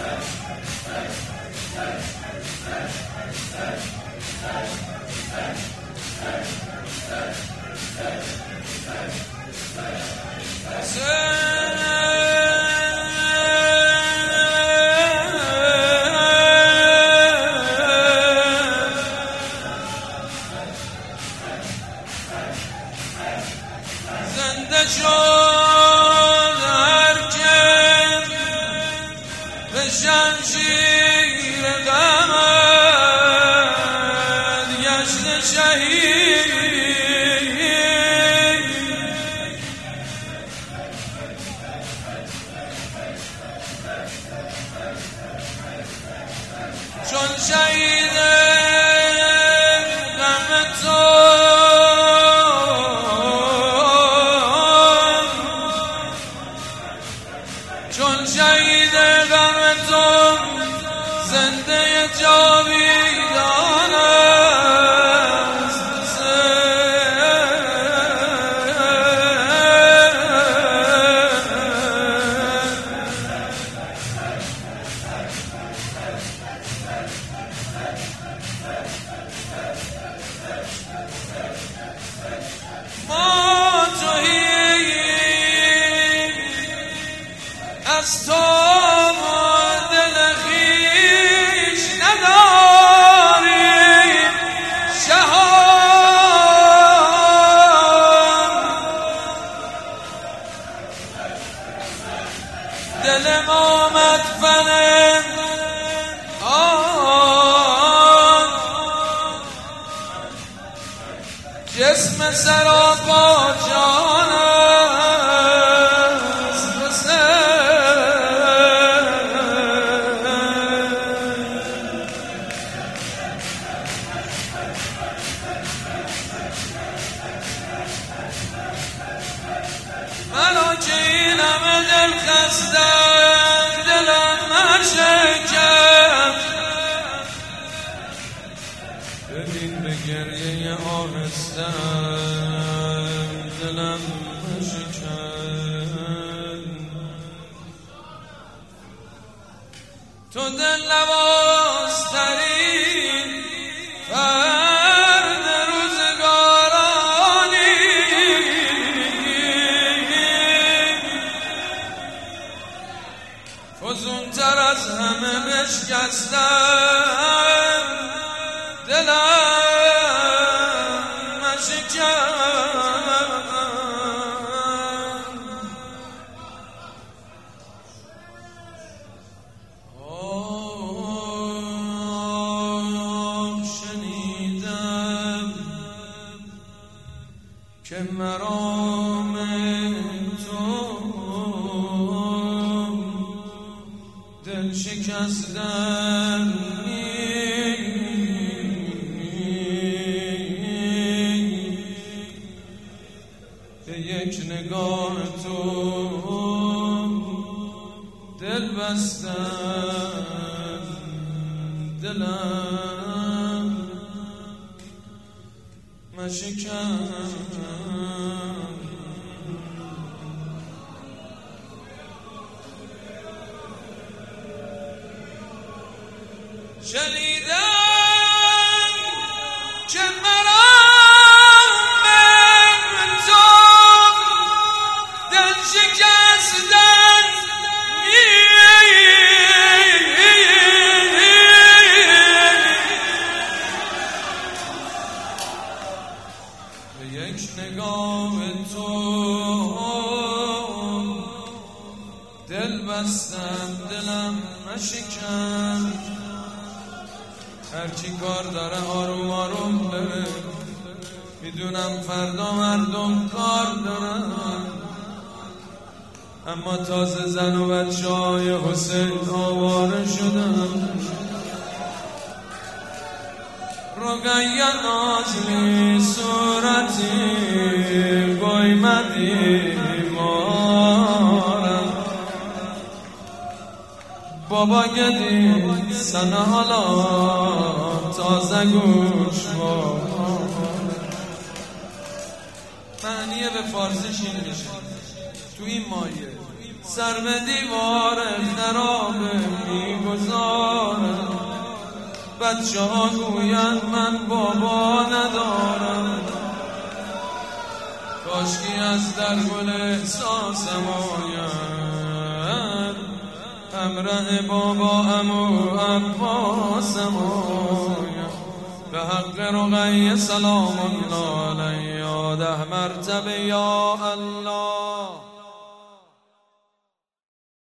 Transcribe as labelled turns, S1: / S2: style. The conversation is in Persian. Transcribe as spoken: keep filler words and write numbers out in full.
S1: زنده شد هر که به شمشیر غمت گشت شهید، چون شهید غم تو چون شهید غم تو زنده جاویدان است. ما توییم از تو دل خویش نداریم شهان، دل ما مدفن آن جسم سراپا جان است. منو که این همه دل خستم دلم نشکم، ببین به گریه آهستم دلم نشکم. تو دل نوازترین فرد روزگارانی، فزونتر از همه بشکستم دلم مشکم. آه شنیدم که مرام تو دل شکستن به یک نگاه تو دل بستم دلم مشکم. شنیدم که مرام تو دل شکستن به یک نگاه تو دل بستم دلم مشکم. هرچی کار داره آروم آروم بره، میدونم فردا مردم کار دارن، اما تازه زن و بچه های حسین آواره شدن. رقیه نازلی صورتی قیمتی مارم، بابا گدی سنه حالا تازه گوش بار. معنیه به فارسیش این میشه تو این مایه سر به دیوار خراب میگذارم. بچه ها گویند من بابا ندارم، کاشکی از در گل احساسم آید، همراه بابا امو عباسم آید. به حق رقیه سلام الله علیه ده مرتبه یا الله.